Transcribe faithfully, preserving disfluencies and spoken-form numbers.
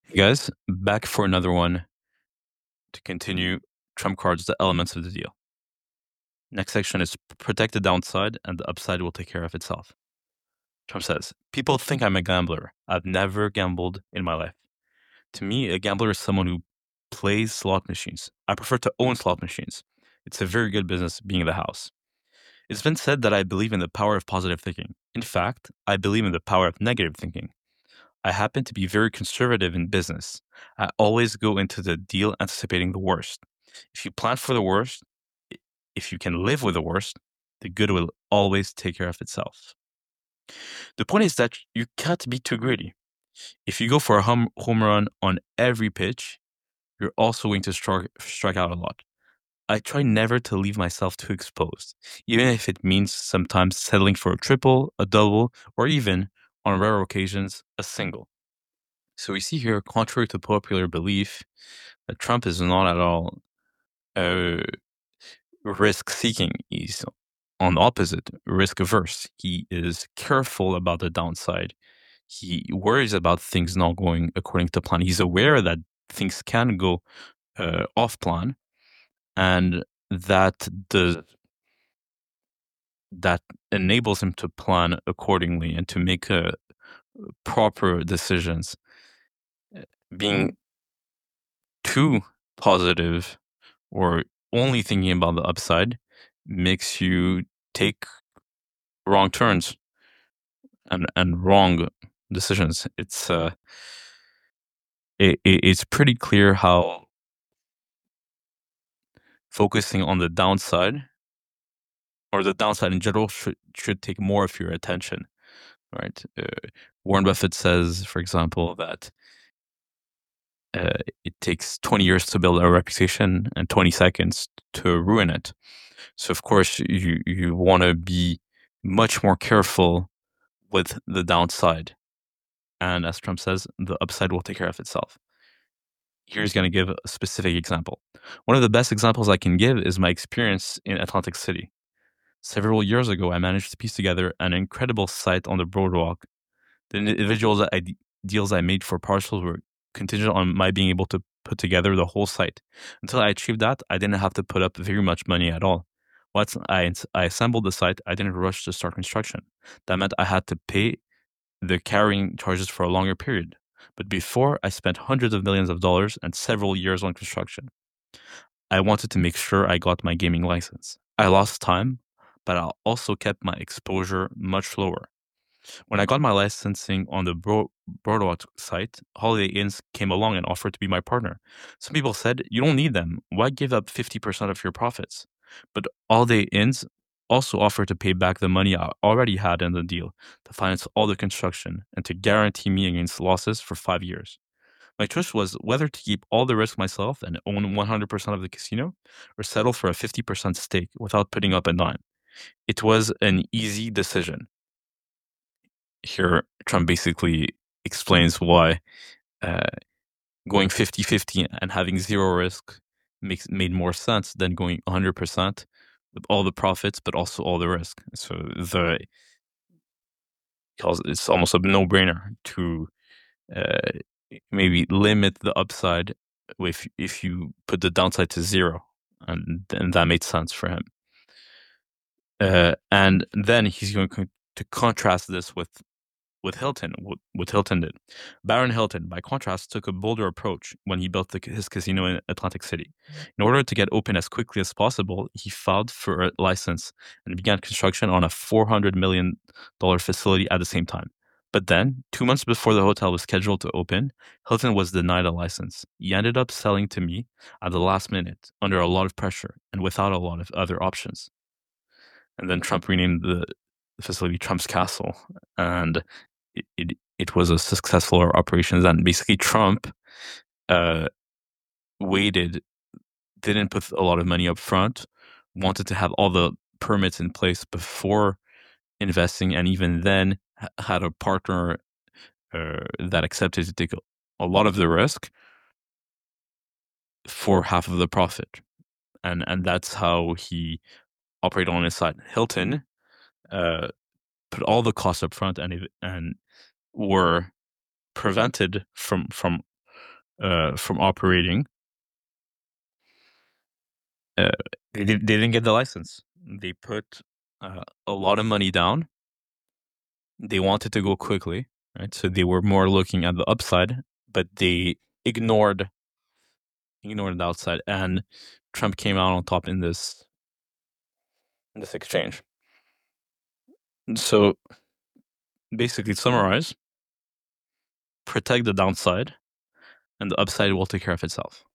Hey guys, back for another one to continue trump cards, the elements of the deal. Next section is protect the downside and the upside will take care of itself. Trump says, people think I'm a gambler. I've never gambled in my life. To me, a gambler is someone who plays slot machines. I prefer to own slot machines. It's a very good business being in the house. It's been said that I believe in the power of positive thinking. In fact, I believe in the power of negative thinking. I happen to be very conservative in business. I always go into the deal anticipating the worst. If you plan for the worst, i- if you can live with the worst, the good will always take care of itself. The point is that you can't be too greedy. If you go for a home, home run on every pitch, you're also going to strike, strike out a lot. I try never to leave myself too exposed, even if it means sometimes settling for a triple, a double, or even, on rare occasions, a single. So we see here, contrary to popular belief, that Trump is not at all uh, risk-seeking. He's on the opposite, risk-averse. He is careful about the downside. He worries about things not going according to plan. He's aware that things can go uh, off plan, and that the that enables him to plan accordingly and to make uh, proper decisions. Being too positive or only thinking about the upside makes you take wrong turns and and wrong decisions. It's uh, it, it- it's pretty clear how focusing on the downside or the downside in general should should take more of your attention, right? Uh, Warren Buffett says, for example, that uh, it takes twenty years to build a reputation and twenty seconds to ruin it. So of course you you want to be much more careful with the downside. And as Trump says, the upside will take care of itself. Here's going to give a specific example. One of the best examples I can give is my experience in Atlantic City. Several years ago, I managed to piece together an incredible site on the boardwalk. The individual I, deals I made for parcels were contingent on my being able to put together the whole site. Until I achieved that, I didn't have to put up very much money at all. Once I, I assembled the site, I didn't rush to start construction. That meant I had to pay the carrying charges for a longer period. But before, I spent hundreds of millions of dollars and several years on construction. I wanted to make sure I got my gaming license. I lost time, but I also kept my exposure much lower. When I got my licensing on the Bro- Boardwalk site, Holiday Inns came along and offered to be my partner. Some people said, you don't need them. Why give up fifty percent of your profits? But Holiday Inns also offered to pay back the money I already had in the deal to finance all the construction and to guarantee me against losses for five years. My choice was whether to keep all the risk myself and own one hundred percent of the casino or settle for a fifty percent stake without putting up a dime. It was an easy decision. Here, Trump basically explains why uh, going fifty-fifty and having zero risk makes made more sense than going one hundred percent with all the profits, but also all the risk. So the it's almost a no-brainer to uh, maybe limit the upside if if you put the downside to zero, and and that made sense for him. Uh, and then he's going to contrast this with with Hilton, what, what Hilton did. Baron Hilton, by contrast, took a bolder approach when he built the, his casino in Atlantic City. In order to get open as quickly as possible, he filed for a license and began construction on a four hundred million dollars facility at the same time. But then, two months before the hotel was scheduled to open, Hilton was denied a license. He ended up selling to me at the last minute, under a lot of pressure and without a lot of other options. And then Trump renamed the facility Trump's Castle, and it, it, it was a successful operation. And basically, Trump uh, waited, didn't put a lot of money up front, wanted to have all the permits in place before investing, and even then had a partner uh, that accepted to take a, a lot of the risk for half of the profit, and and that's how he operated on his side. Hilton uh, put all the costs up front, and and were prevented from from uh, from operating. Uh, they, did, they didn't get the license. They put uh, a lot of money down. They wanted to go quickly, right? So they were more looking at the upside, but they ignored ignored the outside, and Trump came out on top in this in this exchange. So basically, to summarize, protect the downside, and the upside will take care of itself.